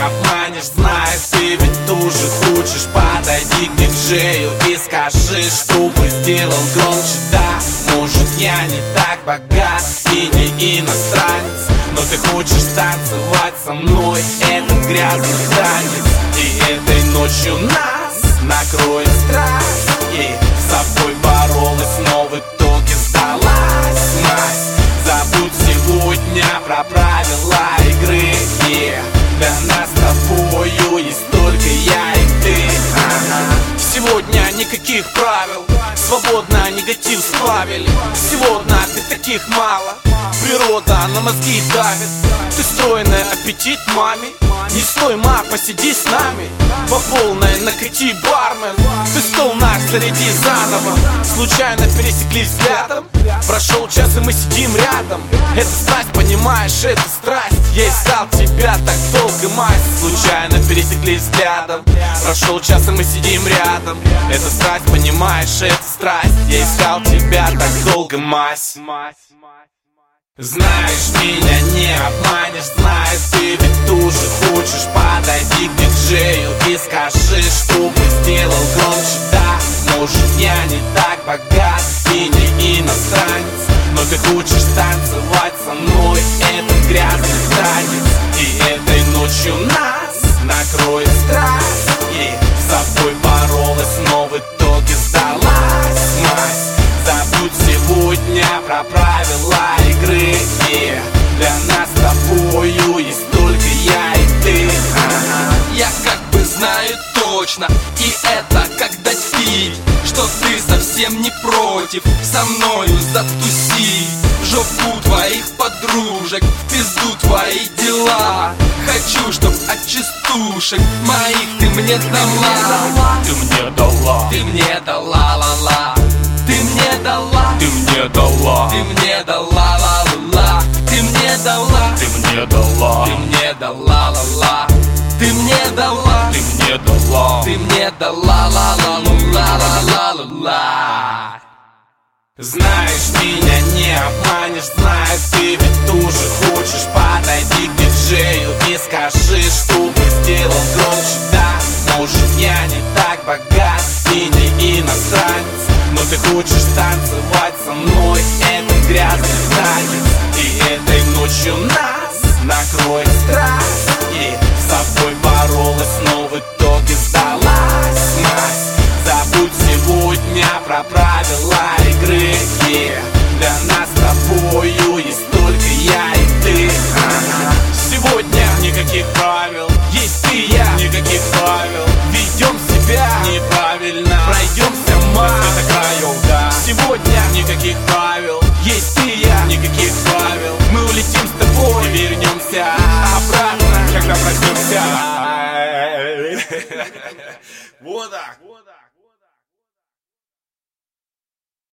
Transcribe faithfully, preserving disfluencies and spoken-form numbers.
обманешь, знаю, ты ведь тоже хочешь. Подойди к диджею и скажи, чтобы сделал громче. Да, может, я не так богат и не иностранец, но ты хочешь танцевать со мной этот грязный танец. И этой ночью нас накроет страсть, и с собой боролась, но в итоге сдалась. Мась, забудь сегодня про правила игры, и для нас с тобою есть только я и ты. Ага. Сегодня никаких правил, свободно негатив сплавили. Сегодня ты таких мало, природа на мозги давит. Ты стройная, аппетит маме. Не стой, ма, посиди с нами. По полной накати, бармен. Ты стол наш заряди заново. Случайно пересеклись взглядом. Прошел час и мы сидим рядом. Это страсть, понимаешь, это страсть. Я искал тебя так долго, мать. Случайно пересеклись взглядом. Прошел час и мы сидим рядом. Это страсть, понимаешь, это страсть. Я искал тебя так долго, мать. Знаешь, меня не обманешь, знаю, ты ведь тоже хочешь. Подойди к диджею и скажи, чтобы сделал громче. Да, может, я не так богат и не иностранец, но ты хочешь танцевать со мной этот грязный танец. И этой ночью нас накроет страсть, и с собой боролась, но в итоге сдалась. Мать, забудь сегодня про правила игры, и для нас с тобою есть только я и ты. Ага. Я как бы знаю точно, и это как дать пить, что ты совсем не против со мною затусить. В жопу твоих подружек, в пизду твои дела. Хочу, чтоб от частушек моих ты мне дала. Ты мне дала, ты мне дала, ла-ла. Ты мне дала, ты мне дала, ты мне дала, ла-ла-ла. Ты мне дала, ты мне дала, ты мне дала, ла-ла. Ты мне дала, ты мне дала, ты мне дала, ла-ла-ла-ла-ла-ла-ла. Знаешь, меня не обманешь, знаю, ты ведь тоже хочешь. Подойди к диджею и скажи, чтобы сделал громче. Да, может, я не так богат и не иностранец, но ты хочешь танцевать со мной этот грязный танец. И этой ночью нас накроет страсть,